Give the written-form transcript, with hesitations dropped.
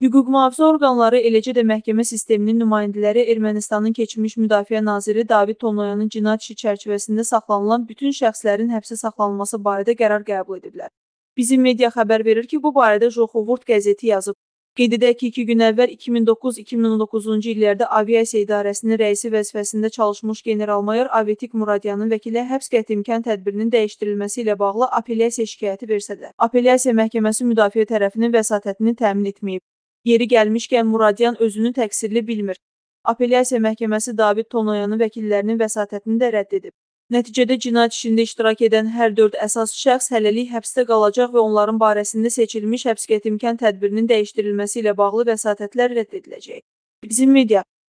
Hüquq mühafizə orqanları, eləcə də məhkəmə sisteminin nümayəndələri Ermənistanın keçmiş müdafiə naziri David Tonoyanın cinayət işi çərçivəsində saxlanılan bütün şəxslərin həbsə saxlanılması barədə qərar qəbul ediblər. Bizim media xəbər verir ki, bu barədə Joxovurt qəzeti yazıb. Qeyd edək ki, 2 gün əvvəl 2009-2019-cu illərdə aviasiya idarəsinin rəisi vəzifəsində çalışmış general-mayor Avetik Muradyanın vəkili həbs qəti imkan tədbirinin dəyişdirilməsi ilə bağlı apellyasiya şikayəti versə də, apellyasiya məhkəməsi müdafiə tərəfinin vəsatətini təmin etməyib. Yeri gəlmişkən Muradyan özünü təqsirli bilmir. Apellyasiya məhkəməsi David Tonoyanın vəkillərinin vəsatətini də rədd edib. Nəticədə cinayət işində iştirak edən hər 4 əsas şəxs hələlik həbsdə qalacaq və onların barəsində seçilmiş həbs qəti imkan tədbirinin dəyişdirilməsi ilə bağlı vəsatətlər rədd ediləcək. Bizim media